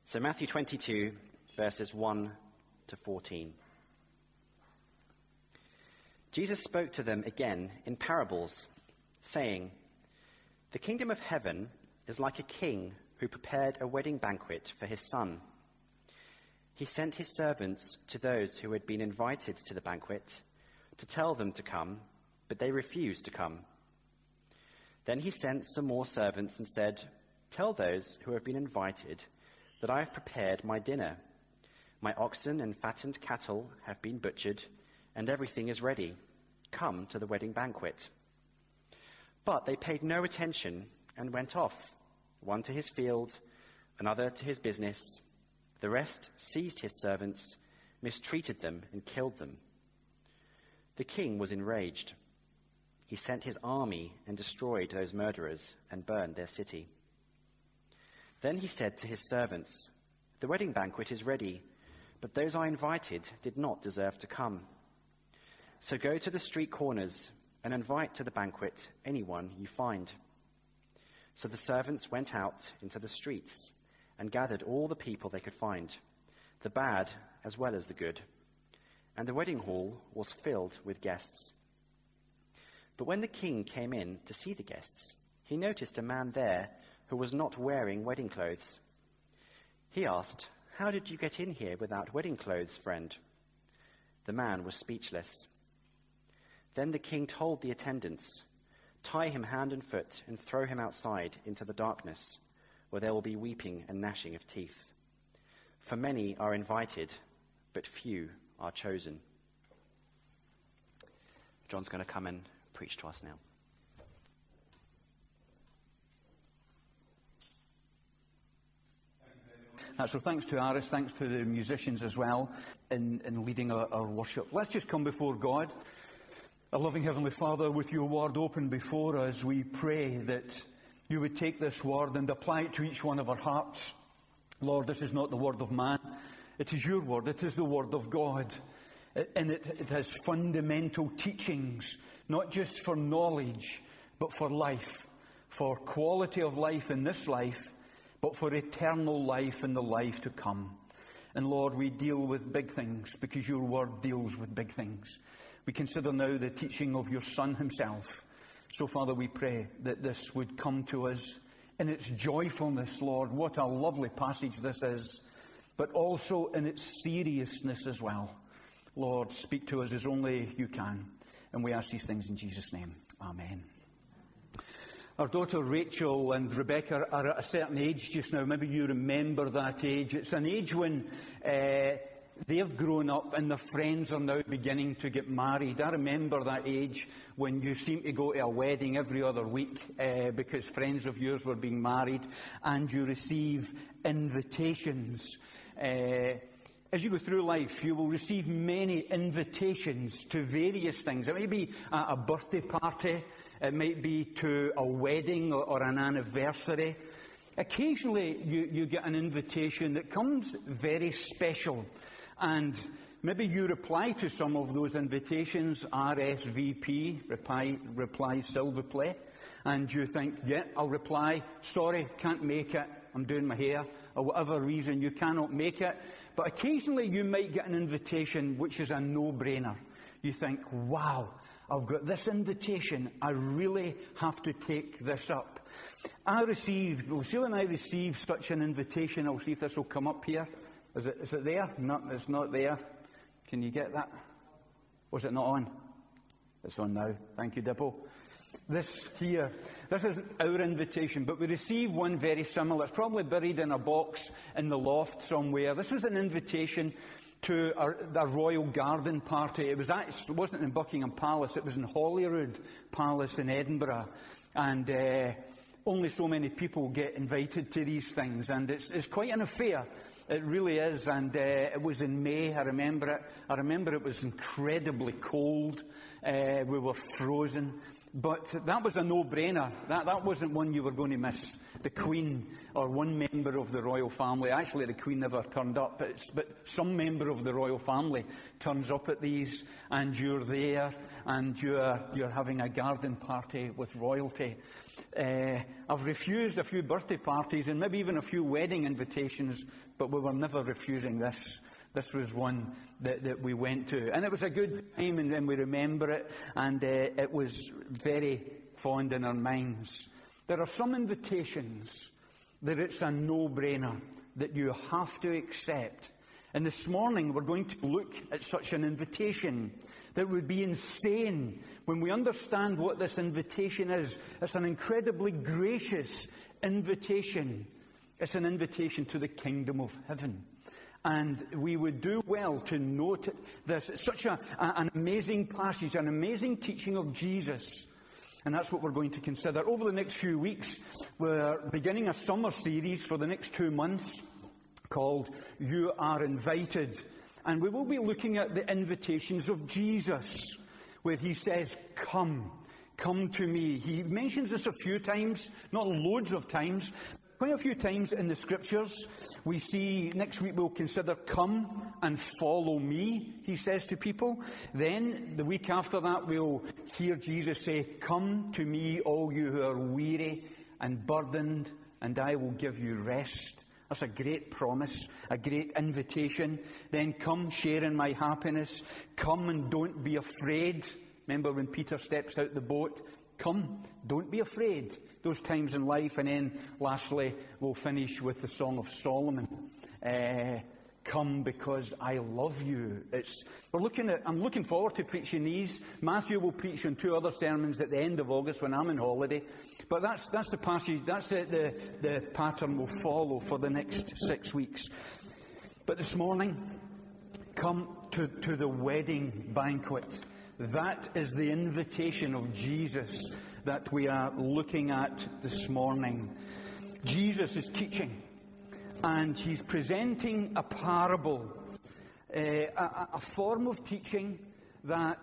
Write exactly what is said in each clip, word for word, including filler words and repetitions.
So Matthew twenty-two, verses one to fourteen. Jesus spoke to them again in parables, saying, "The kingdom of heaven is like a king who prepared a wedding banquet for his son. He sent his servants to those who had been invited to the banquet to tell them to come, but they refused to come. Then he sent some more servants and said, 'Tell those who have been invited that I have prepared my dinner. My oxen and fattened cattle have been butchered, and everything is ready. Come to the wedding banquet.' But they paid no attention and went off, one to his field, another to his business. The rest seized his servants, mistreated them, and killed them. The king was enraged. He sent his army and destroyed those murderers and burned their city. Then he said to his servants, 'The wedding banquet is ready, but those I invited did not deserve to come. So go to the street corners and invite to the banquet anyone you find.' So the servants went out into the streets and gathered all the people they could find, the bad as well as the good. And the wedding hall was filled with guests. But when the king came in to see the guests, he noticed a man there who was not wearing wedding clothes. He asked, 'How did you get in here without wedding clothes, friend?' The man was speechless. Then the king told the attendants, 'Tie him hand and foot and throw him outside into the darkness, where there will be weeping and gnashing of teeth. For many are invited, but few are chosen.'" John's going to come and preach to us now. Uh, so thanks to Aris, thanks to the musicians as well in, in leading our, our worship. Let's just come before God. Our loving Heavenly Father, with your word open before us, we pray that you would take this word and apply it to each one of our hearts. Lord, this is not the word of man. It is your word. It is the word of God. And it, it has fundamental teachings, not just for knowledge, but for life, for quality of life in this life, but for eternal life in the life to come. And Lord, we deal with big things because your word deals with big things. We consider now the teaching of your Son himself. So Father, we pray that this would come to us in its joyfulness, Lord. What a lovely passage this is, but also in its seriousness as well. Lord, speak to us as only you can. And we ask these things in Jesus' name. Amen. Our daughter Rachel and Rebecca are at a certain age just now. Maybe you remember that age. It's an age when uh, they've grown up and their friends are now beginning to get married. I remember that age when you seem to go to a wedding every other week uh, because friends of yours were being married, and you receive invitations. Uh, As you go through life, you will receive many invitations to various things. It may be a, a birthday party. It might be to a wedding or, or an anniversary. Occasionally, you, you get an invitation that comes very special. And maybe you reply to some of those invitations, R S V P, reply, reply s'il vous plaît. And you think, yeah, I'll reply, sorry, can't make it, I'm doing my hair, or whatever reason you cannot make it. But occasionally you might get an invitation which is a no-brainer. You think, wow, I've got this invitation, I really have to take this up. I received, Lucille and I received such an invitation. I'll see if this will come up here. Is it, is it there? No, it's not there. Can you get that? Was it not on? It's on now. Thank you, Dippo. This here, this is our invitation, but we received one very similar. It's probably buried in a box in the loft somewhere. This was an invitation to a, a royal garden party. It was actually, it wasn't in Buckingham Palace, it was in Holyrood Palace in Edinburgh. And uh, only so many people get invited to these things, and it's, it's quite an affair. It really is. And uh, it was in May, I remember it. I remember it was incredibly cold. Uh, we were frozen. But that was a no-brainer. That, that wasn't one you were going to miss. The Queen, or one member of the royal family. Actually, the Queen never turned up, but, it's, but some member of the royal family turns up at these, and you're there, and you're, you're having a garden party with royalty. Uh, I've refused a few birthday parties and maybe even a few wedding invitations, but we were never refusing this. This was one that, that we went to. And it was a good time, and, and we remember it, and uh, it was very fond in our minds. There are some invitations that it's a no-brainer, that you have to accept. And this morning we're going to look at such an invitation that would be insane when we understand what this invitation is. It's an incredibly gracious invitation. It's an invitation to the kingdom of heaven. And we would do well to note this. It's such a, a, an amazing passage, an amazing teaching of Jesus. And that's what we're going to consider. Over the next few weeks, we're beginning a summer series for the next two months called You Are Invited. And we will be looking at the invitations of Jesus, where he says, come, come to me. He mentions this a few times, not loads of times, quite a few times in the scriptures. We see, next week we'll consider come and follow me, he says to people. Then, the week after that, we'll hear Jesus say, come to me, all you who are weary and burdened, and I will give you rest. That's a great promise, a great invitation. Then come, share in my happiness. Come and don't be afraid. Remember when Peter steps out the boat? Come, don't be afraid. Those times in life. And then lastly, we'll finish with the Song of Solomon. Uh, come because I love you. It's, we're looking at, I'm looking forward to preaching these. Matthew will preach on two other sermons at the end of August when I'm on holiday. But that's, that's the passage, that's the, the, the pattern we'll follow for the next six weeks. But this morning, come to, to the wedding banquet. That is the invitation of Jesus that we are looking at this morning. Jesus is teaching, and he's presenting a parable, uh, a, a form of teaching that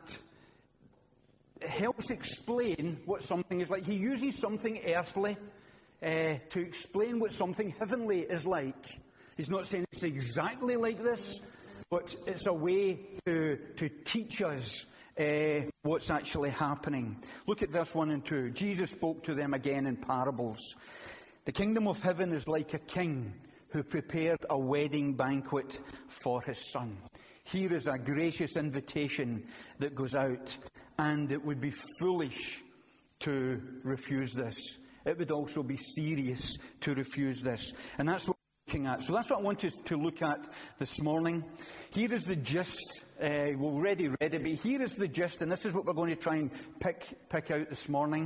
helps explain what something is like. He uses something earthly uh, to explain what something heavenly is like. He's not saying it's exactly like this, but it's a way to, to teach us Uh, what's actually happening. Look at verse one and two. Jesus spoke to them again in parables. The kingdom of heaven is like a king who prepared a wedding banquet for his son. Here is a gracious invitation that goes out, and it would be foolish to refuse this. It would also be serious to refuse this. And that's what we're looking at. So that's what I want us to look at this morning. Here is the gist. Uh, we've already read it, but here is the gist, and this is what we're going to try and pick, pick out this morning.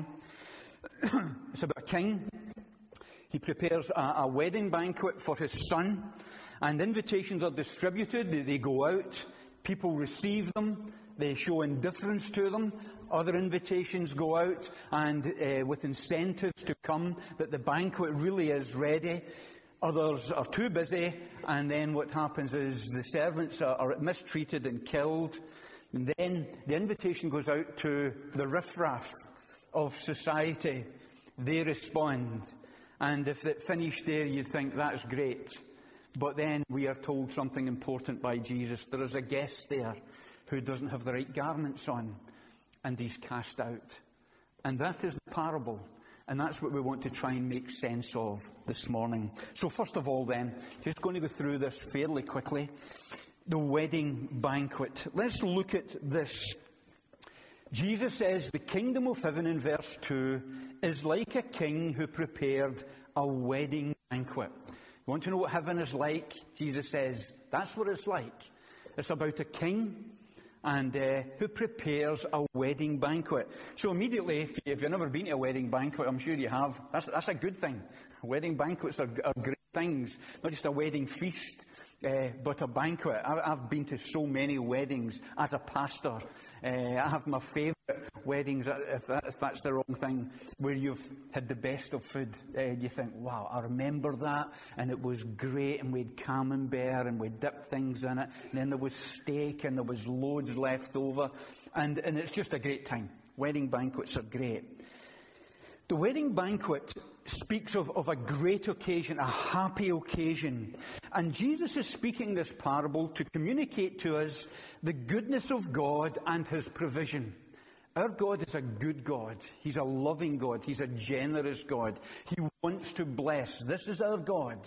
It's about a king. He prepares a, a wedding banquet for his son, and invitations are distributed. They, they go out. People receive them. They show indifference to them. Other invitations go out, and uh, with incentives to come, that the banquet really is ready. Others are too busy, and then what happens is the servants are, are mistreated and killed. And then the invitation goes out to the riffraff of society. They respond. And if it finished there, you'd think that's great. But then we are told something important by Jesus. There is a guest there who doesn't have the right garments on, and he's cast out. And that is the parable. And that's what we want to try and make sense of this morning. So first of all then, just going to go through this fairly quickly. The wedding banquet. Let's look at this. Jesus says the kingdom of heaven in verse two is like a king who prepared a wedding banquet. You want to know what heaven is like? Jesus says that's what it's like. It's about a king and uh, who prepares a wedding banquet. So immediately, if, you, if you've never been to a wedding banquet, I'm sure you have, that's, that's a good thing. Wedding banquets are, are great things, not just a wedding feast, uh, but a banquet. I, I've been to so many weddings as a pastor. Uh, I have my favourite weddings, if, that, if that's the wrong thing, where you've had the best of food. Uh, you think, wow, I remember that, and it was great, and we had camembert, and we dipped things in it, and then there was steak, and there was loads left over, and, and it's just a great time. Wedding banquets are great. The wedding banquet speaks of, of a great occasion, a happy occasion. And Jesus is speaking this parable to communicate to us the goodness of God and his provision. Our God is a good God. He's a loving God. He's a generous God. He wants to bless. This is our God.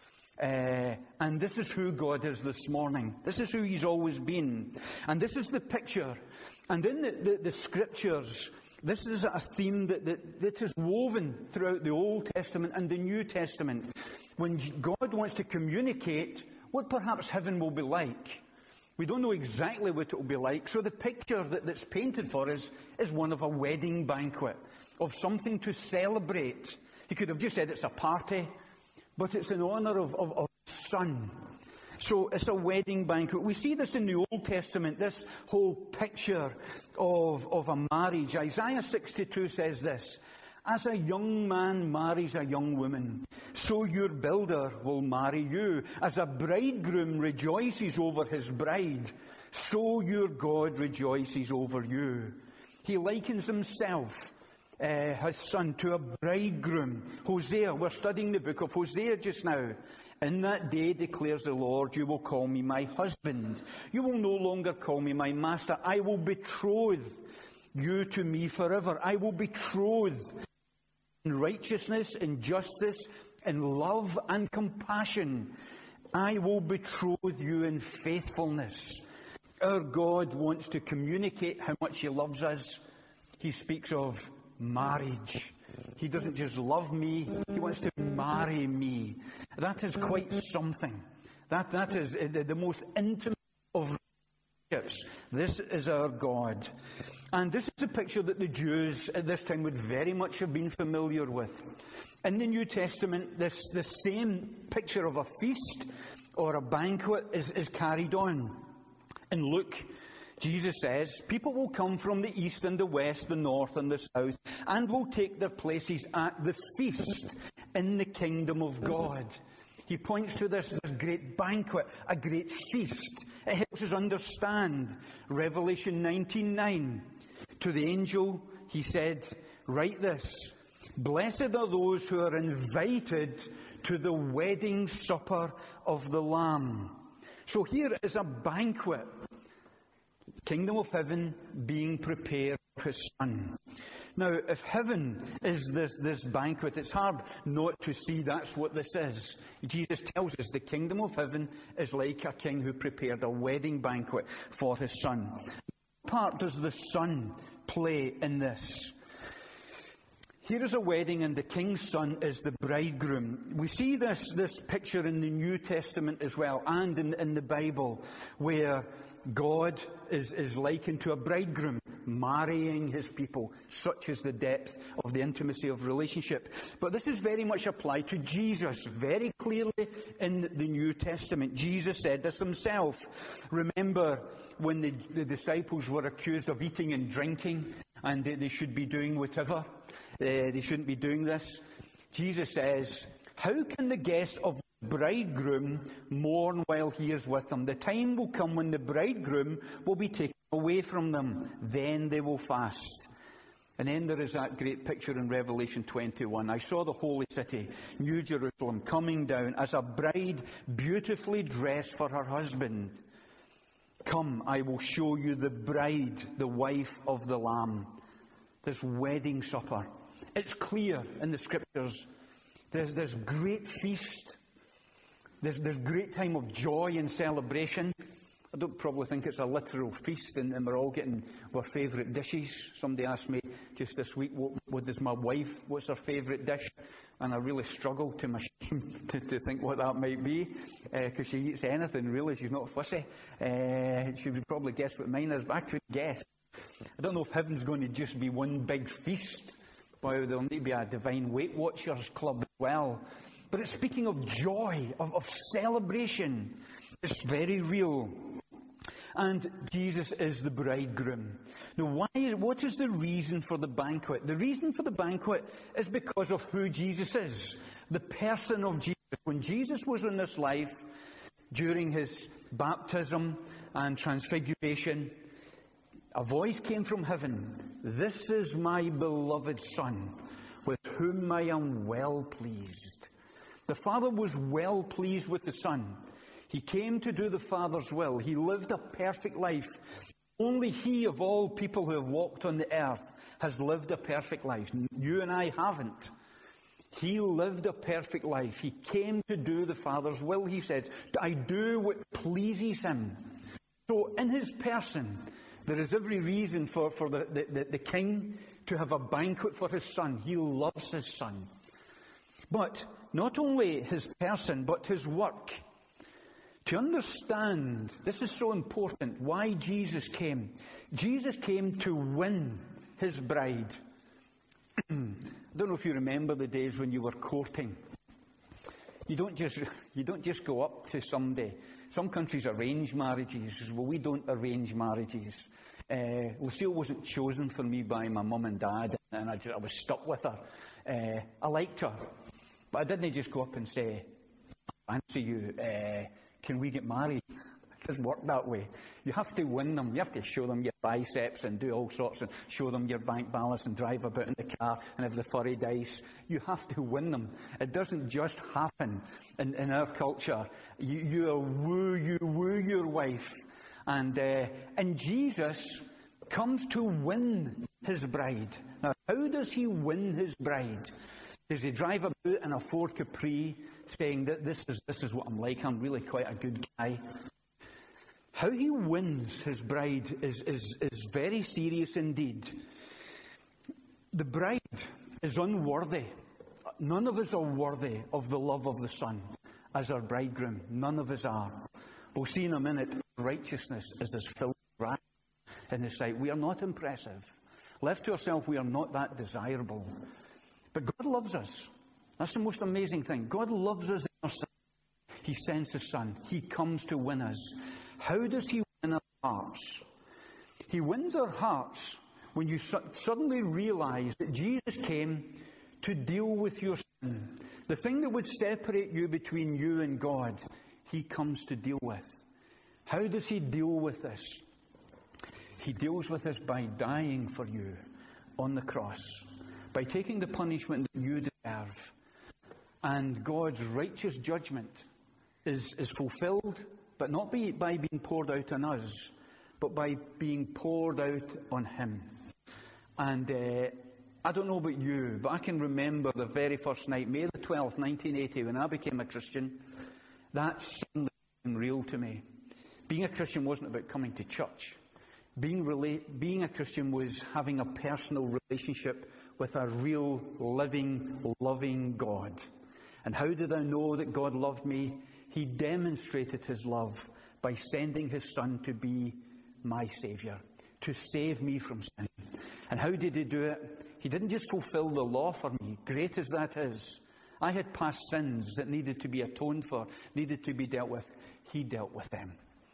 Uh, and this is who God is this morning. This is who He's always been. And this is the picture. And in the, the, the Scriptures, this is a theme that, that, that is woven throughout the Old Testament and the New Testament. When God wants to communicate what perhaps heaven will be like. We don't know exactly what it will be like. So the picture that, that's painted for us is one of a wedding banquet, of something to celebrate. He could have just said it's a party, but it's in honour of, of, of His Son. So it's a wedding banquet. We see this in the Old Testament, this whole picture of, of a marriage. Isaiah sixty-two says this, "As a young man marries a young woman, so your builder will marry you. As a bridegroom rejoices over his bride, so your God rejoices over you." He likens Himself, uh, His Son, to a bridegroom. Hosea, we're studying the book of Hosea just now. "In that day, declares the Lord, you will call me my husband. You will no longer call me my master. I will betroth you to me forever. I will betroth in righteousness, in justice, in love and compassion. I will betroth you in faithfulness." Our God wants to communicate how much He loves us. He speaks of marriage. He doesn't just love me, He wants to marry me. That is quite something. That, that is the, the most intimate of relationships. This is our God. And this is a picture that the Jews at this time would very much have been familiar with. In the New Testament, this, this same picture of a feast or a banquet is, is carried on. In Luke, Jesus says, "People will come from the east and the west, the north and the south, and will take their places at the feast in the kingdom of God." He points to this, this great banquet, a great feast. It helps us understand Revelation nineteen nine. To the angel, He said, "Write this, blessed are those who are invited to the wedding supper of the Lamb." So here is a banquet. Kingdom of heaven being prepared for His Son. Now, if heaven is this, this banquet, it's hard not to see that's what this is. Jesus tells us the kingdom of heaven is like a king who prepared a wedding banquet for his Son. What part does the Son play in this? Here is a wedding and the king's son is the bridegroom. We see this, this picture in the New Testament as well and in, in the Bible where God is, is likened to a bridegroom marrying His people. Such is the depth of the intimacy of relationship. But this is very much applied to Jesus. Very clearly in the New Testament. Jesus said this Himself. Remember when the, the disciples were accused of eating and drinking and they, they should be doing whatever. Uh, they shouldn't be doing this. Jesus says, "How can the guests of the bridegroom mourn while he is with them? The time will come when the bridegroom will be taken away from them. Then they will fast." And then there is that great picture in Revelation twenty-one. "I saw the holy city, New Jerusalem, coming down as a bride beautifully dressed for her husband. Come, I will show you the bride, the wife of the Lamb." This wedding supper. It's clear in the Scriptures. There's this great feast. There's this great time of joy and celebration. I don't probably think it's a literal feast and, and we're all getting our favourite dishes. Somebody asked me just this week, what, what is my wife, what's her favourite dish? And I really struggle to my shame to, to think what that might be, because uh, she eats anything really, she's not fussy. Uh, she would probably guess what mine is, but I couldn't guess. I don't know if heaven's going to just be one big feast. Boy, there'll need to be a divine Weight Watchers club as well. But it's speaking of joy, of, of celebration. It's very real. And Jesus is the bridegroom. Now, why? What is the reason for the banquet? The reason for the banquet is because of who Jesus is. The person of Jesus. When Jesus was in this life, during His baptism and transfiguration, a voice came from heaven. "This is my beloved Son, with whom I am well pleased." The Father was well pleased with the Son. He came to do the Father's will. He lived a perfect life. Only He of all people who have walked on the earth has lived a perfect life. You and I haven't. He lived a perfect life. He came to do the Father's will, he says. I do what pleases Him. So in His person, there is every reason for, for the, the, the King to have a banquet for His Son. He loves His Son. But not only His person, but His work. To understand, this is so important, why Jesus came. Jesus came to win His bride. I don't know if you remember the days when you were courting. You don't just you don't just go up to somebody. Some countries arrange marriages. Well, we don't arrange marriages. Uh, Lucille wasn't chosen for me by my mum and dad, and I, just, I was stuck with her. Uh, I liked her, but I didn't just go up and say, "I fancy you. Uh, can we get married?" It doesn't work that way. You have to win them. You have to show them your biceps and do all sorts, and show them your bank balance and drive about in the car and have the furry dice. You have to win them. It doesn't just happen in, in our culture. You, you woo, you woo your wife. And, uh, and Jesus comes to win His bride. Now, how does He win His bride? Does He drive about in a Ford Capri saying that this is, this is what I'm like, I'm really quite a good guy? How He wins His bride is, is, is very serious indeed. The bride is unworthy. None of us are worthy of the love of the Son as our bridegroom. None of us are. We'll see in a minute, righteousness is as filthy rags in His sight. We are not impressive. Left to ourselves, we are not that desirable. But God loves us. That's the most amazing thing. God loves us in our sin. He sends His Son. He comes to win us. How does He win our hearts? He wins our hearts when you su- suddenly realize that Jesus came to deal with your sin. The thing that would separate you between you and God, He comes to deal with. How does He deal with this? He deals with us by dying for you on the cross, by taking the punishment that you deserve. And God's righteous judgment is, is fulfilled, but not be, by being poured out on us, but by being poured out on Him. And uh, I don't know about you, but I can remember the very first night, May the twelfth, nineteen eighty, when I became a Christian. That suddenly became real to me. Being a Christian wasn't about coming to church. Being, rela- being a Christian was having a personal relationship with a real, living, loving God. And how did I know that God loved me? He demonstrated His love by sending His Son to be my Saviour, to save me from sin. And how did He do it? He didn't just fulfill the law for me, great as that is. I had past sins that needed to be atoned for, needed to be dealt with. He dealt with them.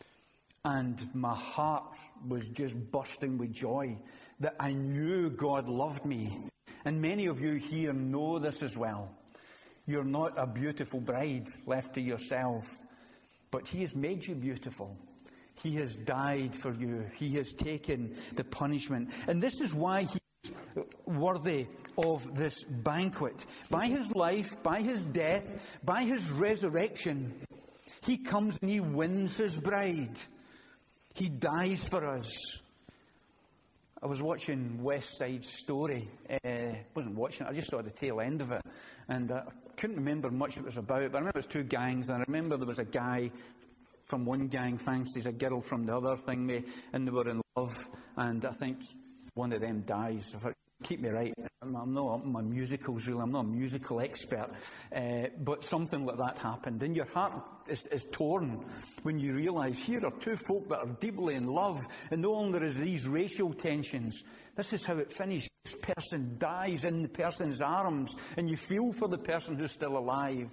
And my heart was just bursting with joy that I knew God loved me. And many of you here know this as well. You're not a beautiful bride left to yourself, but He has made you beautiful. He has died for you. He has taken the punishment. And this is why He is worthy of this banquet. By His life, by His death, by His resurrection, He comes and He wins His bride. He dies for us. I was watching West Side Story. I uh, wasn't watching it, I just saw the tail end of it. And uh, I couldn't remember much it was about, but I remember it was two gangs, and I remember there was a guy from one gang fancies a girl from the other thing, me, and they were in love, and I think one of them dies. If I keep me right, I'm, I'm not up in my musicals really, I'm not a musical expert, uh, but something like that happened, and your heart is, is torn when you realise here are two folk that are deeply in love, and no longer is these racial tensions. This is how it finished. This person dies in the person's arms, and you feel for the person who's still alive.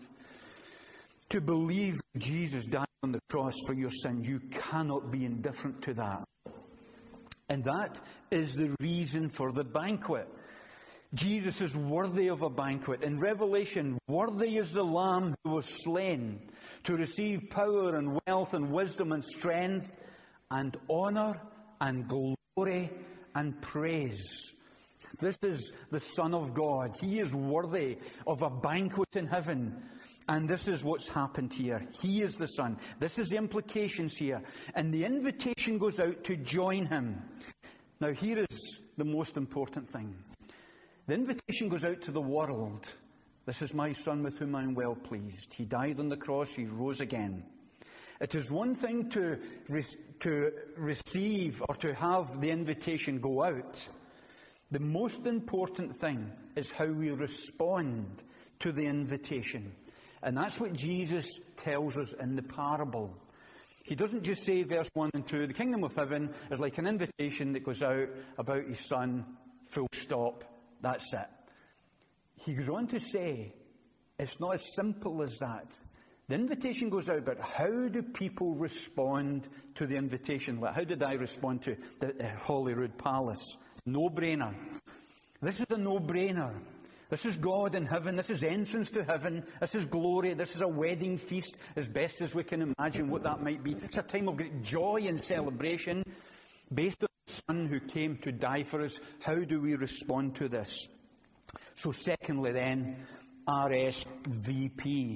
To believe Jesus died on the cross for your sin, you cannot be indifferent to that. And that is the reason for the banquet. Jesus is worthy of a banquet. In Revelation, worthy is the Lamb who was slain to receive power and wealth and wisdom and strength and honour and glory and praise. This is the Son of God. He is worthy of a banquet in heaven. And this is what's happened here. He is the Son. This is the implications here. And the invitation goes out to join him. Now here is the most important thing. The invitation goes out to the world. This is my Son with whom I am well pleased. He died on the cross. He rose again. It is one thing to, re- to receive or to have the invitation go out. The most important thing is how we respond to the invitation. And that's what Jesus tells us in the parable. He doesn't just say, verse one and two, the kingdom of heaven is like an invitation that goes out about his Son, full stop, that's it. He goes on to say, it's not as simple as that. The invitation goes out, but how do people respond to the invitation? Like, how did I respond to the uh, Holyrood Palace? No-brainer. This is a no-brainer. This is God in heaven. This is entrance to heaven. This is glory. This is a wedding feast, as best as we can imagine what that might be. It's a time of great joy and celebration based on the Son who came to die for us. How do we respond to this? So secondly then, R S V P.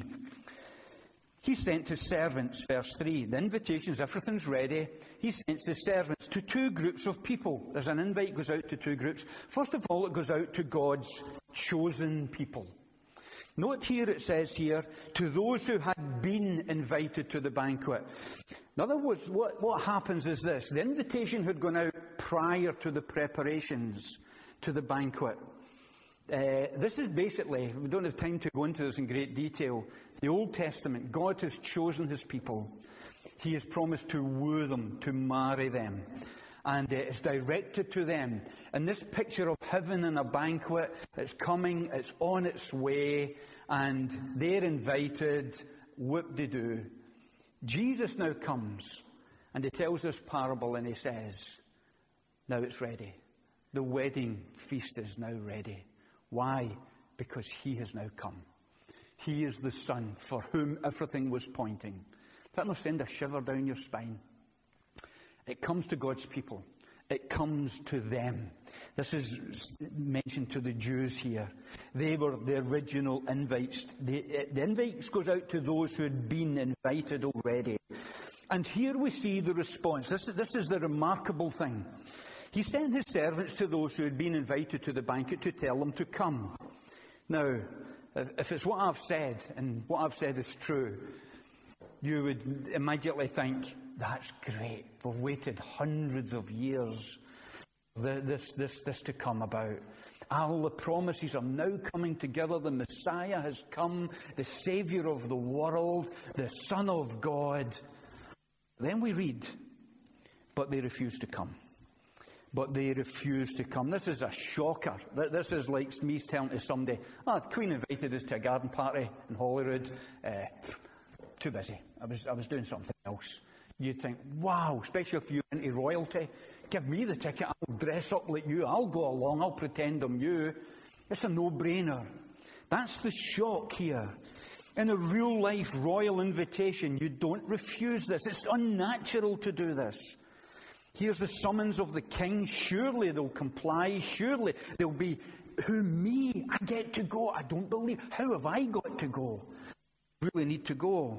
He sent his servants, verse three. The invitations, everything's ready. He sent his servants to two groups of people. There's an invite goes out to two groups. First of all, it goes out to God's chosen people. Note here, it says here, to those who had been invited to the banquet. In other words, what, what happens is this. The invitation had gone out prior to the preparations to the banquet. Uh, this is basically, we don't have time to go into this in great detail, the Old Testament. God has chosen his people. He has promised to woo them, to marry them. And uh, it's directed to them. And this picture of heaven and a banquet, it's coming, it's on its way, and they're invited, whoop-de-doo. Jesus now comes, and he tells this parable, and he says, now it's ready. The wedding feast is now ready. Why? Because he has now come. He is the Son for whom everything was pointing. Does that not send a shiver down your spine? It comes to God's people. It comes to them. This is mentioned to the Jews here. They were the original invites. The, the invites goes out to those who had been invited already. And here we see the response. This, this is the remarkable thing. He sent his servants to those who had been invited to the banquet to tell them to come. Now, if it's what I've said, and what I've said is true, you would immediately think, that's great. We've waited hundreds of years for this, this, this to come about. All the promises are now coming together. The Messiah has come, the Saviour of the world, the Son of God. Then we read, but they refused to come. But they refused to come. This is a shocker. This is like me telling to somebody, oh, the Queen invited us to a garden party in Holyrood. Uh, too busy. I was, I was doing something else. You'd think, wow, especially if you're into royalty, give me the ticket, I'll dress up like you, I'll go along, I'll pretend I'm you. It's a no-brainer. That's the shock here. In a real-life royal invitation, you don't refuse this. It's unnatural to do this. Here's the summons of the king. Surely they'll comply. Surely they'll be, who, me? I get to go. I don't believe. How have I got to go? I really need to go.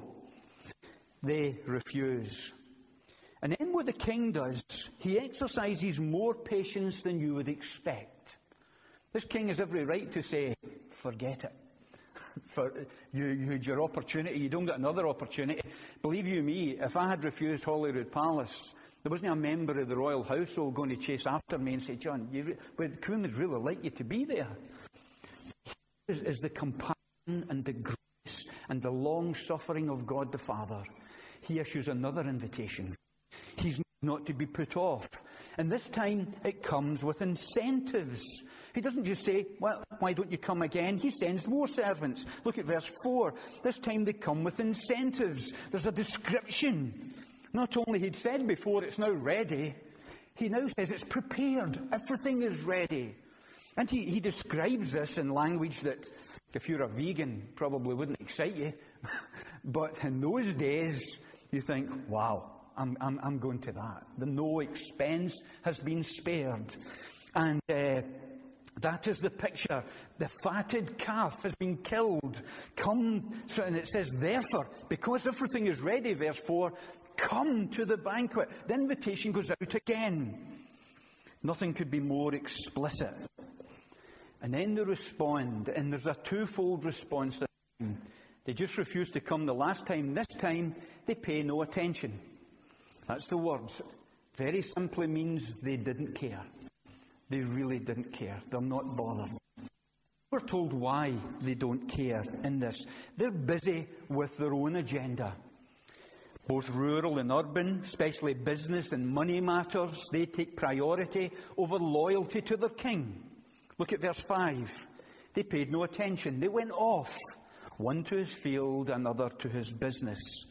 They refuse. And then what the king does, he exercises more patience than you would expect. This king has every right to say, forget it. For you, you had your opportunity. You don't get another opportunity. Believe you me, if I had refused Holyrood Palace, there wasn't a member of the royal household going to chase after me and say, John, you re- well, the Queen would really like you to be there. Here is, is the compassion and the grace and the long-suffering of God the Father. He issues another invitation. He's not to be put off. And this time it comes with incentives. He doesn't just say, well, why don't you come again? He sends more servants. Look at verse four. This time they come with incentives. There's a description. Not only he'd said before it's now ready, he now says it's prepared. Everything is ready. And he, he describes this in language that, if you're a vegan, probably wouldn't excite you. But in those days, you think, wow, I'm, I'm, I'm going to that. The no expense has been spared. And uh, That is the picture. The fatted calf has been killed. Come, so, and it says, therefore, because everything is ready, verse four, come to the banquet. The invitation goes out again. Nothing could be more explicit. And then they respond, and there's a twofold response to them. They just refuse to come the last time. This time, they pay no attention. That's the words. Very simply means they didn't care. They really didn't care. They're not bothered. We're told why they don't care in this. They're busy with their own agenda. Both rural and urban, especially business and money matters, they take priority over loyalty to their king. Look at verse five. They paid no attention. They went off, one to his field, another to his business.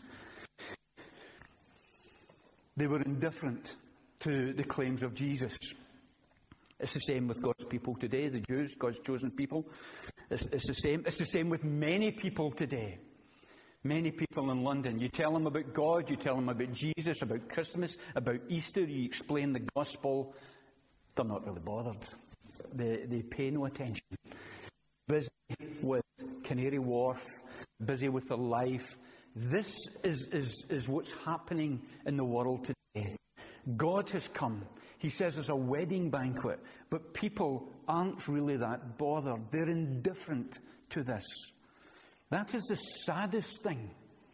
They were indifferent to the claims of Jesus. It's the same with God's people today, the Jews, God's chosen people. It's, it's the same. It's the same with many people today. Many people in London. You tell them about God, you tell them about Jesus, about Christmas, about Easter, you explain the gospel. They're not really bothered. They, they pay no attention. Busy with Canary Wharf, busy with their life. This is, is, is what's happening in the world today. God has come. He says it's a wedding banquet, but people aren't really that bothered. They're indifferent to this. That is the saddest thing,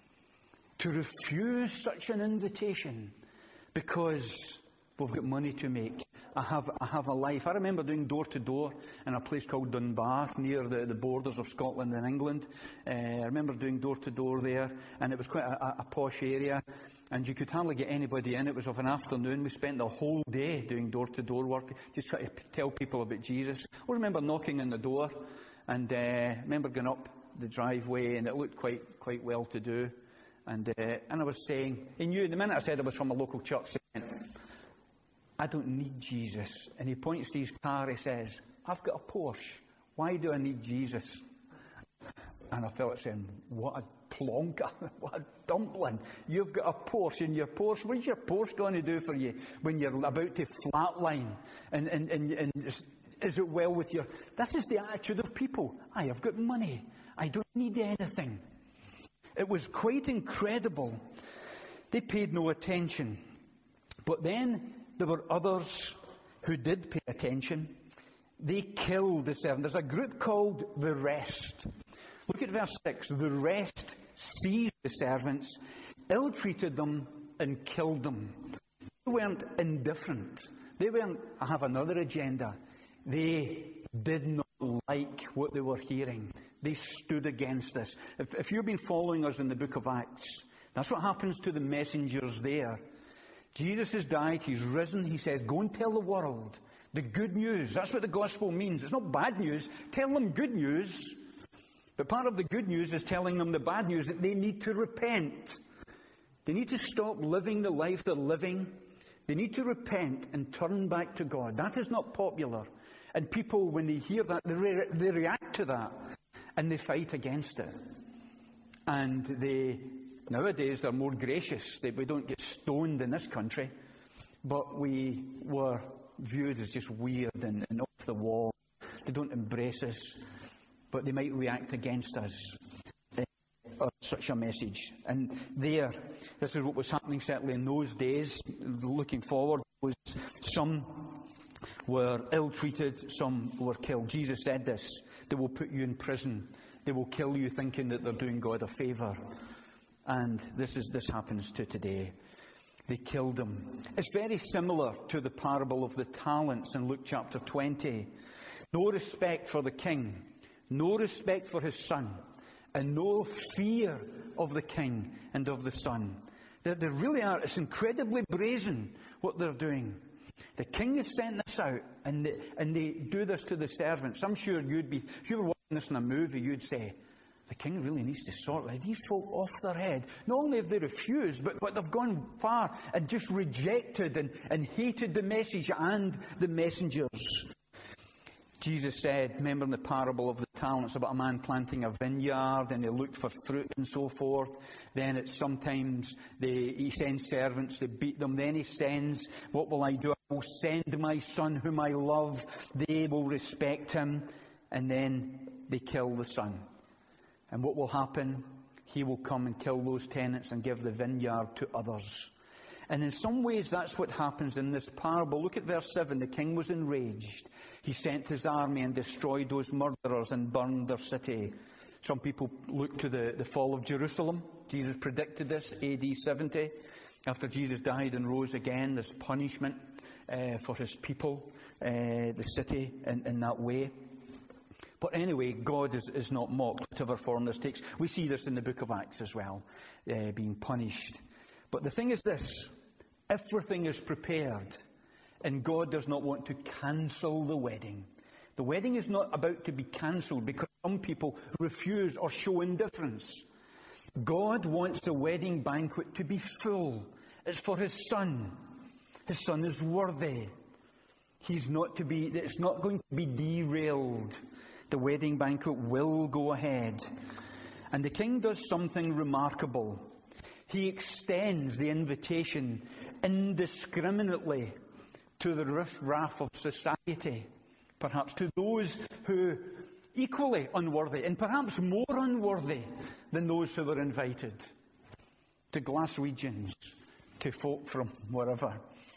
to refuse such an invitation because we've got money to make. I have I have a life. I remember doing door-to-door in a place called Dunbar, near the, the borders of Scotland and England. Uh, I remember doing door-to-door there, and it was quite a, a posh area, and you could hardly get anybody in. It was of an afternoon. We spent the whole day doing door-to-door work, just trying to tell people about Jesus. I remember knocking on the door, and uh, I remember going up the driveway, and it looked quite quite well to do. And uh, and I was saying, he knew the minute I said I was from a local church, he went, I don't need Jesus. And he points to his car, he says, I've got a Porsche. Why do I need Jesus? And I felt saying, what a plonker, what a dumpling. You've got a Porsche in your Porsche. What's your Porsche going to do for you when you're about to flatline? And, and, and, and is it well with your... This is the attitude of people. I have got money. I don't need anything. It was quite incredible. They paid no attention. But then there were others who did pay attention. They killed the servant. There's a group called the Rest. Look at verse six. The Rest seized the servants, ill-treated them, and killed them. They weren't indifferent. They weren't, I have another agenda. They did not like what they were hearing. They stood against this. If, if you've been following us in the book of Acts, that's what happens to the messengers there. Jesus has died, he's risen, he says, go and tell the world the good news. That's what the gospel means. It's not bad news. Tell them good news. But part of the good news is telling them the bad news, that they need to repent. They need to stop living the life they're living. They need to repent and turn back to God. That is not popular. And people, when they hear that, they, re- they react to that. And they fight against it. And they... Nowadays, they're more gracious. They, we don't get stoned in this country. But we were viewed as just weird and, and off the wall. They don't embrace us. But they might react against us. Uh, such a message. And there, this is what was happening certainly in those days. Looking forward, was some were ill-treated, some were killed. Jesus said this. They will put you in prison. They will kill you thinking that they're doing God a favour. And this is this happens to today. They killed him. It's very similar to the parable of the talents in Luke chapter twenty. No respect for the king, no respect for his son, and no fear of the king and of the son. They, they really are. It's incredibly brazen what they're doing. The king has sent this out, and they, and they do this to the servants. I'm sure you'd be, if you were watching this in a movie, you'd say, the king really needs to sort like these folk off their head. Not only have they refused, but, but they've gone far and just rejected and, and hated the message and the messengers. Jesus said, remember in the parable of the talents, about a man planting a vineyard and he looked for fruit and so forth. Then it's sometimes they, he sends servants, they beat them. Then he sends, what will I do? will send my son whom I love. They will respect him. And then they kill the son. And what will happen? He will come and kill those tenants and give the vineyard to others. And in some ways that's what happens in this parable. Look at verse seven. The king was enraged. He sent his army and destroyed those murderers and burned their city. Some people look to the, the fall of Jerusalem. Jesus predicted this, A D seventy. After Jesus died and rose again, this punishment uh, for his people, uh, the city, in, in that way. But anyway, God is, is not mocked, whatever form this takes. We see this in the book of Acts as well, uh, being punished. But the thing is this, everything is prepared, and God does not want to cancel the wedding. The wedding is not about to be cancelled because some people refuse or show indifference. God wants the wedding banquet to be full. It's for his son. His son is worthy. He's not to be, it's not going to be derailed. The wedding banquet will go ahead. And the king does something remarkable. He extends the invitation indiscriminately to the riff-raff of society. Perhaps to those who equally unworthy and perhaps more unworthy than those who were invited. To Glaswegians, to folk from wherever.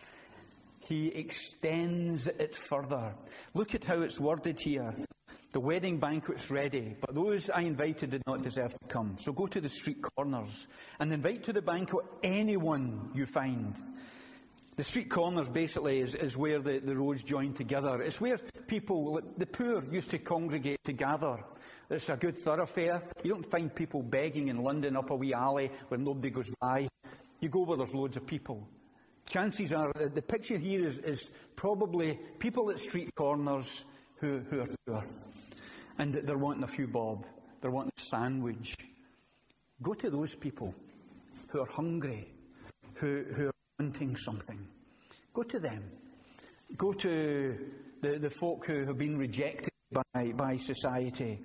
He extends it further. Look at how it's worded here. The wedding banquet's ready, but those I invited did not deserve to come. So go to the street corners and invite to the banquet anyone you find. The street corners basically is, is where the, the roads join together. It's where people, the poor, used to congregate to gather. It's a good thoroughfare. You don't find people begging in London up a wee alley where nobody goes by. You go where there's loads of people. Chances are, the picture here is, is probably people at street corners who, who are poor. And they're wanting a few bob. They're wanting a sandwich. Go to those people who are hungry, who, who are wanting something. Go to them. Go to the, the folk who have been rejected by, by society.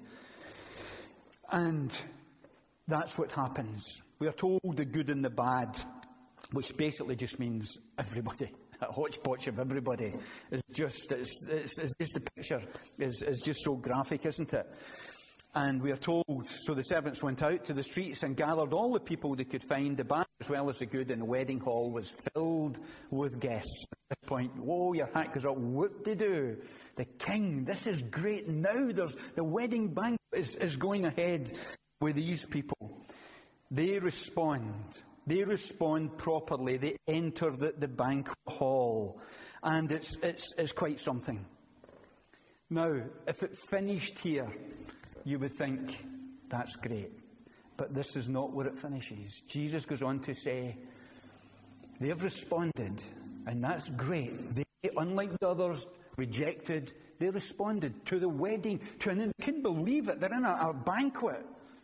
And that's what happens. We are told the good and the bad, which basically just means everybody. A hodgepodge of everybody. It's just, it's, it's, it's just the picture is, is just so graphic, isn't it? And we are told, so the servants went out to the streets and gathered all the people they could find, the bad as well as the good, and the wedding hall was filled with guests. At this point, whoa, your hat goes up, whoop-de-doo. The king, this is great. Now there's, the wedding banquet is, is going ahead with these people. They respond. They respond properly. They enter the, the banquet hall. And it's, it's, it's quite something. Now, if it finished here, you would think, that's great. But this is not where it finishes. Jesus goes on to say, they have responded, and that's great. They, unlike the others, rejected, they responded to the wedding, to an, you couldn't believe it, they're in a, a banquet.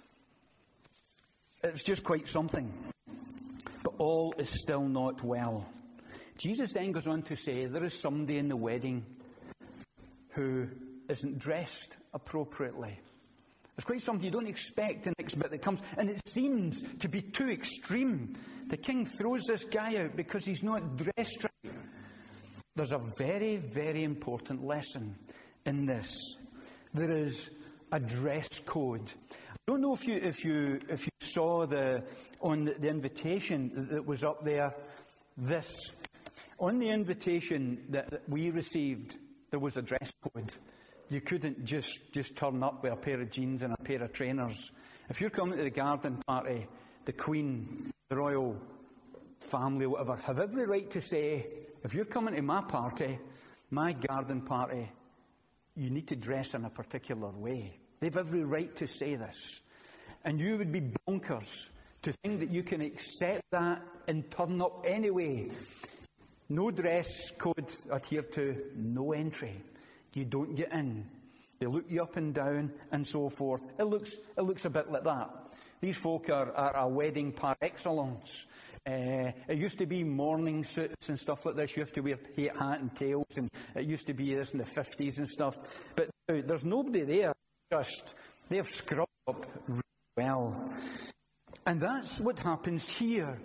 It's just quite something. But all is still not well. Jesus then goes on to say there is somebody in the wedding who isn't dressed appropriately. It's quite something you don't expect in the next bit that comes, and it seems to be too extreme. The king throws this guy out because he's not dressed right. There's a very, very important lesson in this. There is a dress code. I don't know if you if you if you saw the on the, the invitation that was up there. This on the invitation that, that we received, there was a dress code. You couldn't just just turn up with a pair of jeans and a pair of trainers. If you're coming to the garden party, the Queen, the royal family, whatever, have every right to say, if you're coming to my party, my garden party, you need to dress in a particular way. They've every right to say this. And you would be bonkers to think that you can accept that and turn up anyway. No dress code adhered to, no entry. You don't get in. They look you up and down and so forth. It looks it looks a bit like that. These folk are, are a wedding par excellence. Uh, it used to be morning suits and stuff like this. You have to wear hat and tails, and it used to be this in the fifties and stuff. But now, there's nobody there. Just they've scrubbed up really well. And that's what happens here.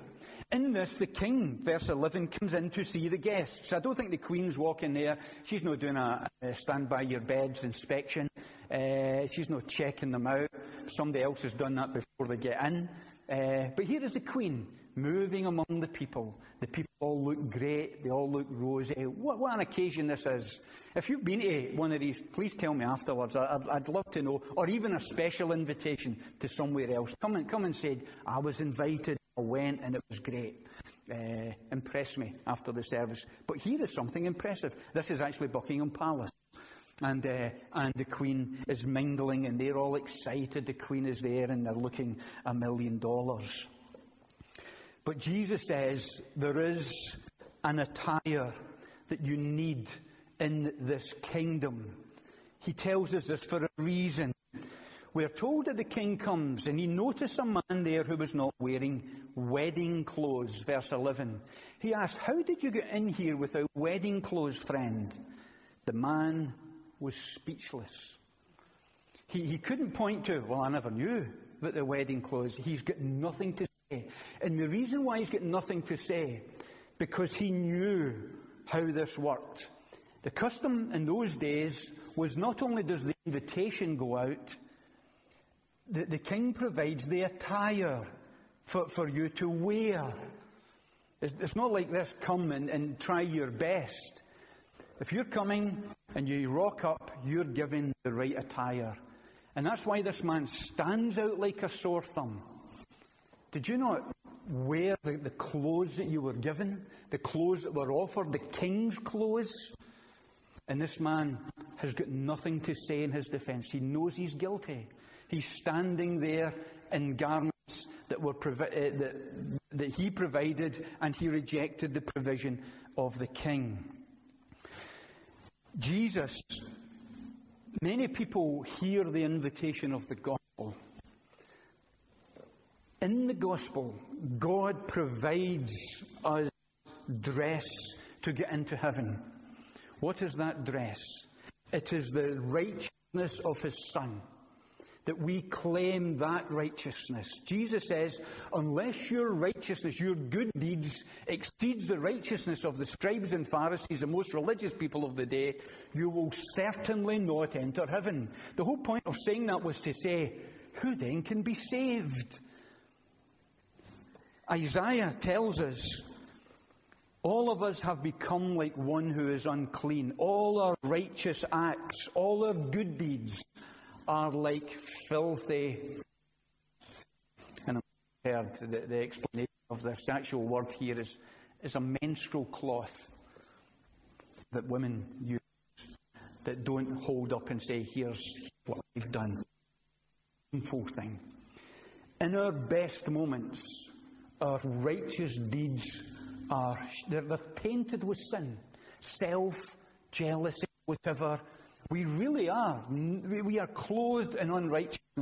In this, the king, verse eleven, comes in to see the guests. I don't think the queen's walking there. She's not doing a, a stand-by-your-beds inspection. Uh, she's not checking them out. Somebody else has done that before they get in. Uh, but here is the queen, moving among the people. The people all look great. They all look rosy. What, what an occasion this is. If you've been to one of these, please tell me afterwards. I'd, I'd love to know. Or even a special invitation to somewhere else. Come and, come and say, I was invited. I went and it was great. Uh, impressed me after the service. But here is something impressive. This is actually Buckingham Palace. And uh, and the Queen is mingling and they're all excited. The Queen is there and they're looking a million dollars. But Jesus says there is an attire that you need in this kingdom. He tells us this for a reason. We're told that the king comes and he noticed a man there who was not wearing wedding clothes. Verse eleven. He asked, how did you get in here without wedding clothes, friend? The man was speechless. He, he couldn't point to, well, I never knew about the wedding clothes. He's got nothing to say. And the reason why he's got nothing to say, because he knew how this worked. The custom in those days was not only does the invitation go out, the, the king provides the attire for, for you to wear. It's, it's not like this, come and, and try your best. If you're coming and you rock up, you're given the right attire. And that's why this man stands out like a sore thumb. Did you not wear the, the clothes that you were given? The clothes that were offered, the king's clothes? And this man has got nothing to say in his defense. He knows he's guilty. He's standing there in garments that were provi- uh, that, that he provided, and he rejected the provision of the king. Jesus, many people hear the invitation of the gospel. In the gospel, God provides us dress to get into heaven. What is that dress? It is the righteousness of His Son. That we claim that righteousness. Jesus says, unless your righteousness, your good deeds, exceeds the righteousness of the scribes and Pharisees, the most religious people of the day, you will certainly not enter heaven. The whole point of saying that was to say, who then can be saved? Isaiah tells us, all of us have become like one who is unclean. All our righteous acts, all our good deeds are like filthy. And I've heard the, the explanation of this. The actual word here is, is a menstrual cloth that women use, that don't hold up and say, here's what I've done. Sinful thing. In our best moments, our righteous deeds are they're, they're tainted with sin, self, jealousy, whatever. We really are. We are clothed in unrighteousness.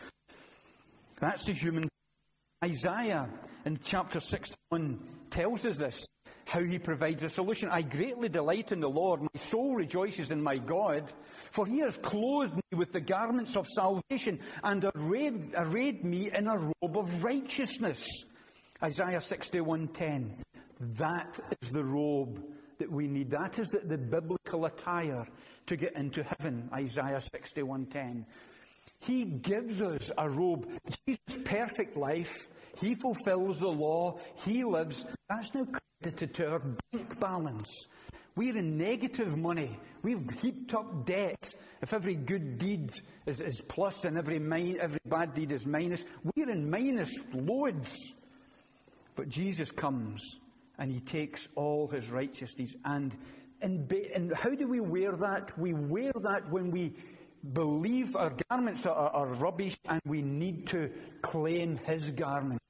That's the human. Isaiah in chapter sixty-one tells us this, how he provides a solution. I greatly delight in the Lord. My soul rejoices in my God. For he has clothed me with the garments of salvation and arrayed, arrayed me in a robe of righteousness. Isaiah sixty-one ten. That is the robe that we need. That is the, the biblical attire to get into heaven. Isaiah sixty-one ten. He gives us a robe. Jesus' perfect life. He fulfills the law. He lives. That's now credited to our bank balance. We're in negative money. We've heaped up debt. If every good deed is, is plus and every, mi- every bad deed is minus, we're in minus loads. But Jesus comes and He takes all His righteousness. And, and, and how do we wear that? We wear that when we believe our garments are, are rubbish and we need to claim His garments.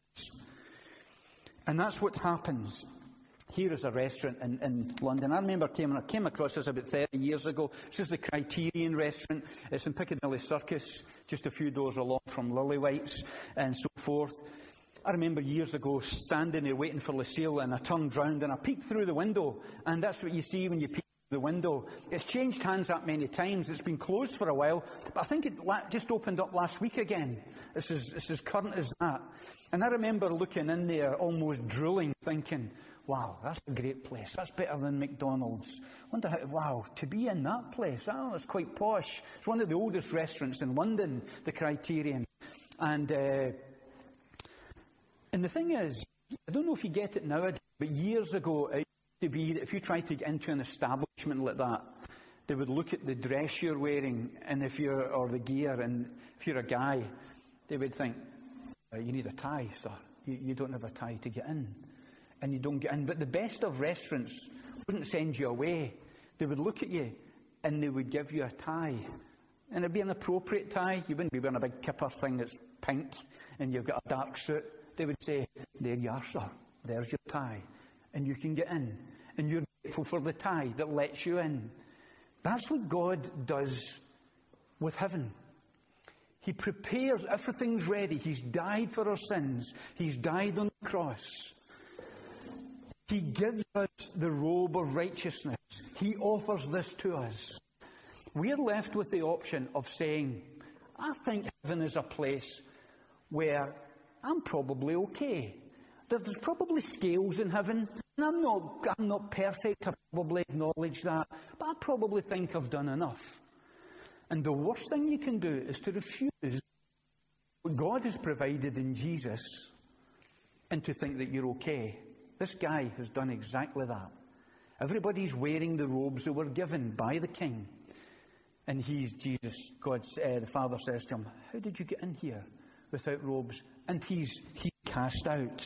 And that's what happens. Here is a restaurant in, in London. I remember came, I came across this about thirty years ago. This is the Criterion restaurant. It's in Piccadilly Circus, just a few doors along from Lillywhites and so forth. I remember years ago standing there waiting for Lucille, and I turned round and I peeked through the window, and that's what you see when you peek through the window. It's changed hands that many times. It's been closed for a while, but I think it la- just opened up last week again. It's as, it's as current as that. And I remember looking in there, almost drooling, thinking, wow, that's a great place. That's better than McDonald's. Wonder how, wow, to be in that place, oh, it's quite posh. It's one of the oldest restaurants in London, the Criterion. And, uh, and the thing is, I don't know if you get it nowadays, but years ago, it used to be that if you tried to get into an establishment like that, they would look at the dress you're wearing, and if you're, or the gear, and if you're a guy, they would think, uh, you need a tie, sir. You, you don't have a tie to get in. And you don't get in. But the best of restaurants wouldn't send you away. They would look at you, and they would give you a tie. And it'd be an appropriate tie. You wouldn't be wearing a big kipper thing that's pink, and you've got a dark suit. They would say, there you are, sir. There's your tie. And you can get in. And you're grateful for the tie that lets you in. That's what God does with heaven. He prepares, everything's ready. He's died for our sins. He's died on the cross. He gives us the robe of righteousness. He offers this to us. We're left with the option of saying, I think heaven is a place where I'm probably okay. There's probably scales in heaven, and I'm not, I'm not perfect. I probably acknowledge that, but I probably think I've done enough. And the worst thing you can do is to refuse what God has provided in Jesus and to think that you're okay. This guy has done exactly that. Everybody's wearing the robes that were given by the king. And he's, Jesus, God, uh, the Father says to him, how did you get in here without robes? And he's, he's cast out.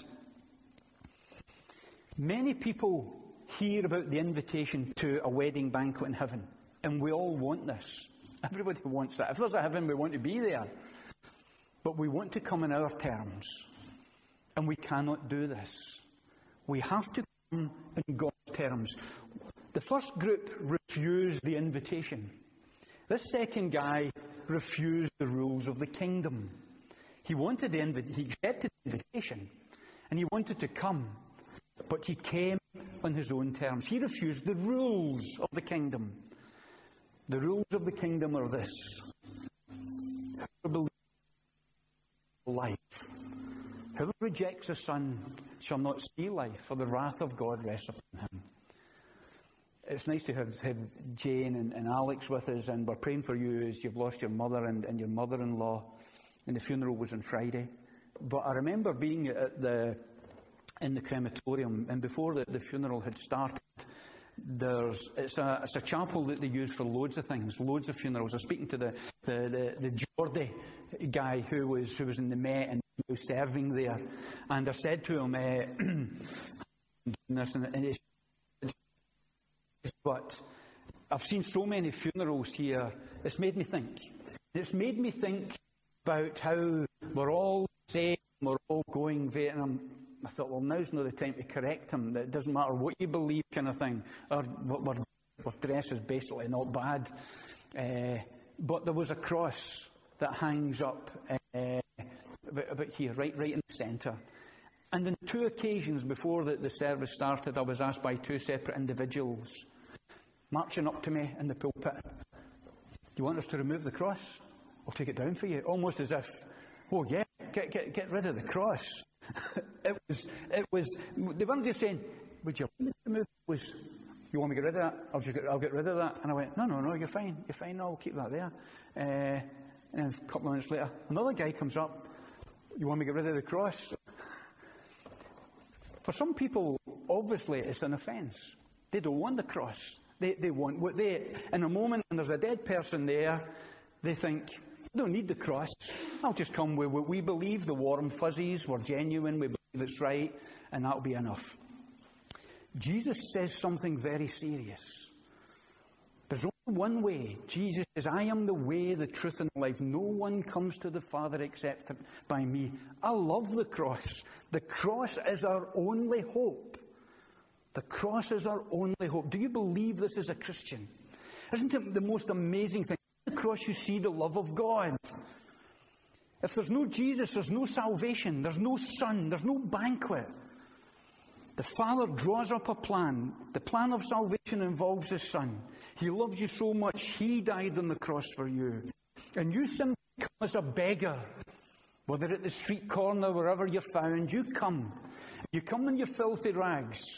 Many people hear about the invitation to a wedding banquet in heaven. And we all want this. Everybody wants that. If there's a heaven, we want to be there. But we want to come on our terms. And we cannot do this. We have to come in God's terms. The first group refused the invitation. This second guy refused the rules of the kingdom. He wanted the invi- he accepted the invitation, and he wanted to come, but he came on his own terms. He refused the rules of the kingdom. The rules of the kingdom are this: whoever believes life, whoever rejects the Son shall not see life, for the wrath of God rests upon him. It's nice to have, have Jane and, and Alex with us, and we're praying for you as you've lost your mother and, and your mother-in-law, and the funeral was on Friday. But I remember being at the in the crematorium, and before the, the funeral had started, there's it's a it's a chapel that they use for loads of things, loads of funerals. I was speaking to the the the, the Geordie guy who was who was in the Met and was serving there, and I said to him, uh, this and, and it's, but I've seen so many funerals here. It's made me think. It's made me think about how we're all saying we're all going Vietnam. I thought, well, now's not the time to correct him. It doesn't matter what you believe, kind of thing. Our, our, our dress is basically not bad. Uh, but there was a cross that hangs up uh, about, about here, right, right in the centre. And on two occasions before the, the service started, I was asked by two separate individuals, marching up to me in the pulpit, do you want us to remove the cross? I'll take it down for you. Almost as if, oh yeah, get, get, get rid of the cross. it was, it was, they weren't just saying, would you remove it? It was, you want me to get rid of that? I'll just get, I'll get rid of that. And I went, no, no, no, you're fine. You're fine. No, I'll keep that there. Uh, and then a couple of minutes later, another guy comes up, you want me to get rid of the cross? For some people, obviously, it's an offence. They don't want the cross. They, they want what they, in a moment when there's a dead person there, they think, I don't need the cross. I'll just come with what we believe, the warm fuzzies, we're genuine, we believe it's right, and that'll be enough. Jesus says something very serious. There's only one way. Jesus says, I am the way, the truth, and the life. No one comes to the Father except by me. I love the cross. The cross is our only hope. The cross is our only hope. Do you believe this as a Christian? Isn't it the most amazing thing? On the cross you see the love of God. If there's no Jesus, there's no salvation, there's no Son, there's no banquet. The Father draws up a plan. The plan of salvation involves His Son. He loves you so much, He died on the cross for you. And you simply come as a beggar. Whether at the street corner, wherever you're found, you come. You come in your filthy rags.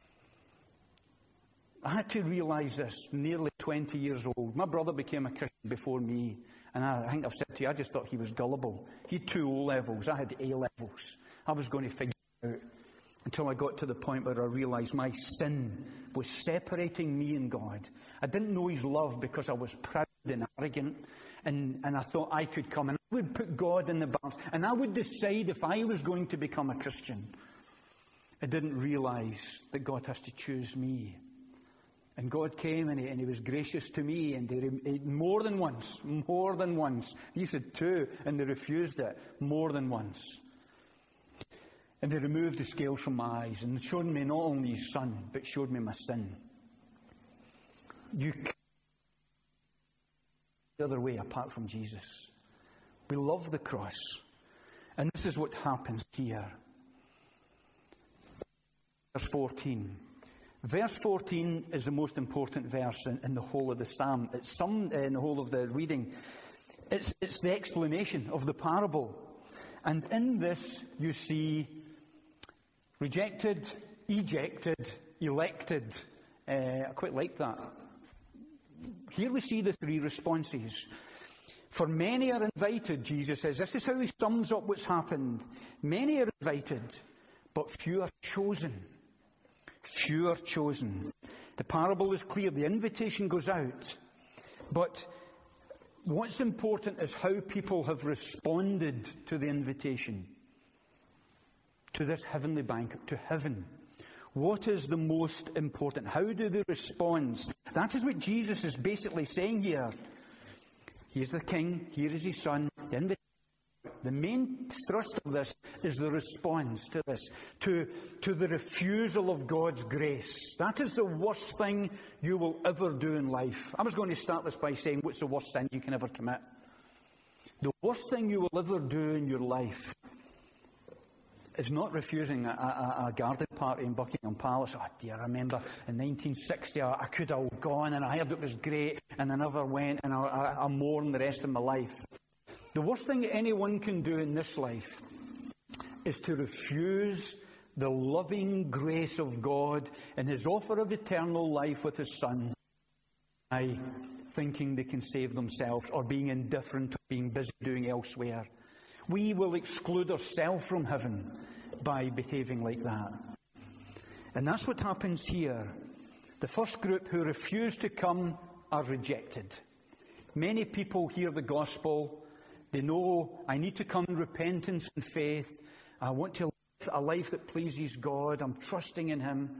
I had to realise this nearly twenty years old. My brother became a Christian before me. And I, I think I've said to you, I just thought he was gullible. He had two O levels. I had A levels. I was going to figure it out. Until I got to the point where I realised my sin was separating me and God. I didn't know His love because I was proud and arrogant. And, and I thought I could come and I would put God in the balance. And I would decide if I was going to become a Christian. I didn't realise that God has to choose me. And God came and he, and he was gracious to me. And they, he, more than once, more than once. He said two and they refused it more than once. And they removed the scales from my eyes and showed me not only His Son, but showed me my sin. You can't go the other way apart from Jesus. We love the cross. And this is what happens here. Verse fourteen. Verse fourteen is the most important verse in, in the whole of the psalm. It's some in the whole of the reading. It's, it's the explanation of the parable. And in this you see rejected, ejected, elected. Uh, I quite like that. Here we see the three responses. For many are invited, Jesus says. This is how He sums up what's happened. Many are invited, but few are chosen. Few are chosen. The parable is clear. The invitation goes out. But what's important is how people have responded to the invitation. To this heavenly banquet, to heaven. What is the most important? How do they respond? That is what Jesus is basically saying here. He is the King. Here is His Son. The invitation. The main thrust of this is the response to this, to, to the refusal of God's grace. That is the worst thing you will ever do in life. I was going to start this by saying, what's the worst sin you can ever commit? The worst thing you will ever do in your life is not refusing a, a, a garden party in Buckingham Palace. Oh dear, I remember in nineteen sixty I, I could have gone and I heard it was great and I never went and I, I, I mourned the rest of my life. The worst thing anyone can do in this life is to refuse the loving grace of God and His offer of eternal life with His Son by thinking they can save themselves or being indifferent or being busy doing elsewhere. We will exclude ourselves from heaven by behaving like that. And that's what happens here. The first group who refuse to come are rejected. Many people hear the gospel. They know, I need to come in repentance and faith. I want to live a life that pleases God. I'm trusting in Him.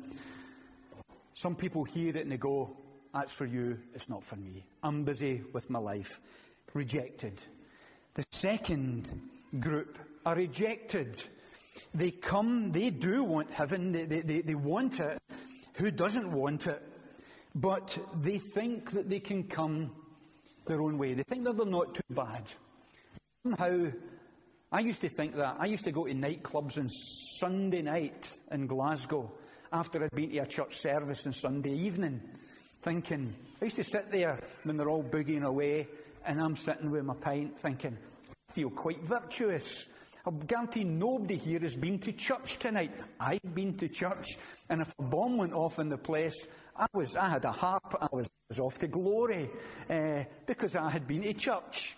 Some people hear it and they go, that's for you, it's not for me. I'm busy with my life. Rejected. The second group are rejected. They come, they do want heaven, they, they, they, they want it. Who doesn't want it? But they think that they can come their own way. They think that they're not too bad. Somehow, I used to think that. I used to go to nightclubs on Sunday night in Glasgow after I'd been to a church service on Sunday evening, thinking, I used to sit there when they're all boogieing away and I'm sitting with my pint thinking, I feel quite virtuous. I guarantee nobody here has been to church tonight. I've been to church, and if a bomb went off in the place, I was, I had a harp, I was, I was off to glory, uh, because I had been to church.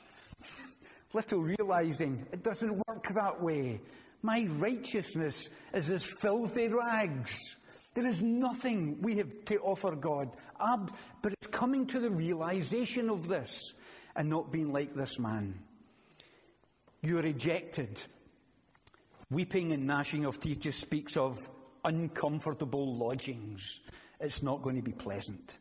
Little realising it doesn't work that way. My righteousness is as filthy rags. There is nothing we have to offer God. Ab- but it's coming to the realisation of this and not being like this man. You're rejected. Weeping and gnashing of teeth just speaks of uncomfortable lodgings. It's not going to be pleasant.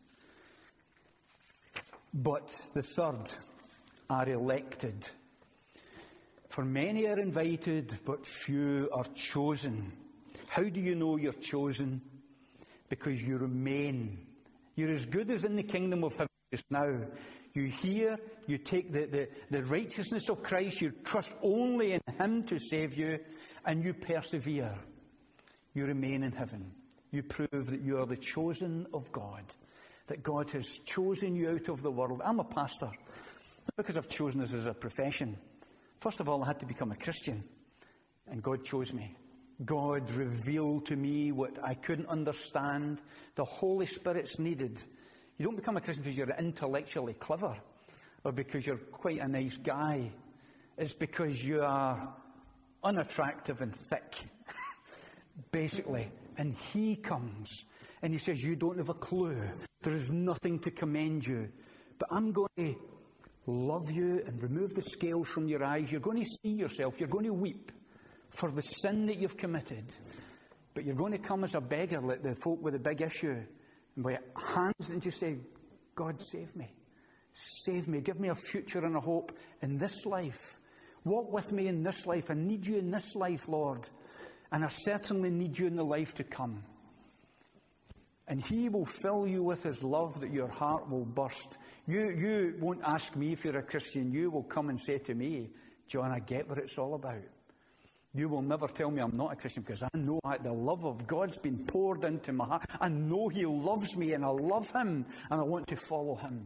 But the third are elected. For many are invited, but few are chosen. How do you know you're chosen? Because you remain. You're as good as in the kingdom of heaven just now. You hear, you take the, the, the righteousness of Christ, you trust only in Him to save you, and you persevere. You remain in heaven. You prove that you are the chosen of God, that God has chosen you out of the world. I'm a pastor, not because I've chosen this as a profession, First of all, I had to become a Christian, and God chose me. God revealed to me what I couldn't understand. The Holy Spirit's needed. You don't become a Christian because you're intellectually clever or because you're quite a nice guy. It's because you are unattractive and thick, basically. And He comes and He says, you don't have a clue. There is nothing to commend you. But I'm going to love you and remove the scales from your eyes. You're going to see yourself. You're going to weep for the sin that you've committed. But you're going to come as a beggar, like the folk with the big issue, and by hands and just say, God, save me. Save me. Give me a future and a hope in this life. Walk with me in this life. I need you in this life, Lord. And I certainly need you in the life to come. And He will fill you with His love that your heart will burst. You, you won't ask me if you're a Christian. You will come and say to me, John, I get what it's all about. You will never tell me I'm not a Christian because I know that the love of God's been poured into my heart. I know He loves me and I love Him and I want to follow Him.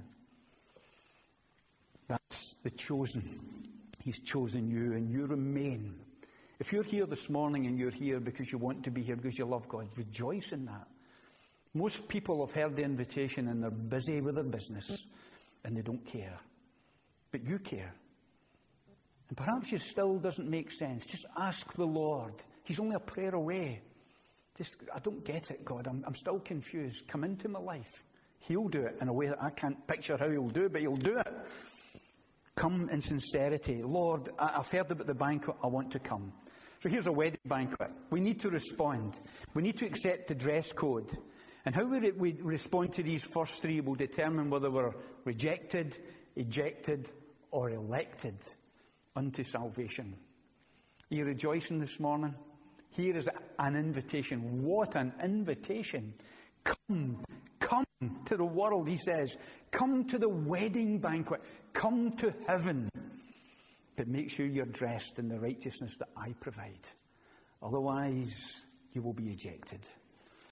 That's the chosen. He's chosen you and you remain. If you're here this morning and you're here because you want to be here because you love God, rejoice in that. Most people have heard the invitation and they're busy with their business and they don't care. But you care. And perhaps it still doesn't make sense. Just ask the Lord. He's only a prayer away. Just, I don't get it, God. I'm, I'm still confused. Come into my life. He'll do it in a way that I can't picture how He'll do it, but He'll do it. Come in sincerity. Lord, I, I've heard about the banquet. I want to come. So here's a wedding banquet. We need to respond. We need to accept the dress code. And how we, re- we respond to these first three will determine whether we're rejected, ejected, or elected unto salvation. Are you rejoicing this morning? Here is an invitation. What an invitation. Come, come to the world, He says. Come to the wedding banquet. Come to heaven. But make sure you're dressed in the righteousness that I provide. Otherwise, you will be ejected.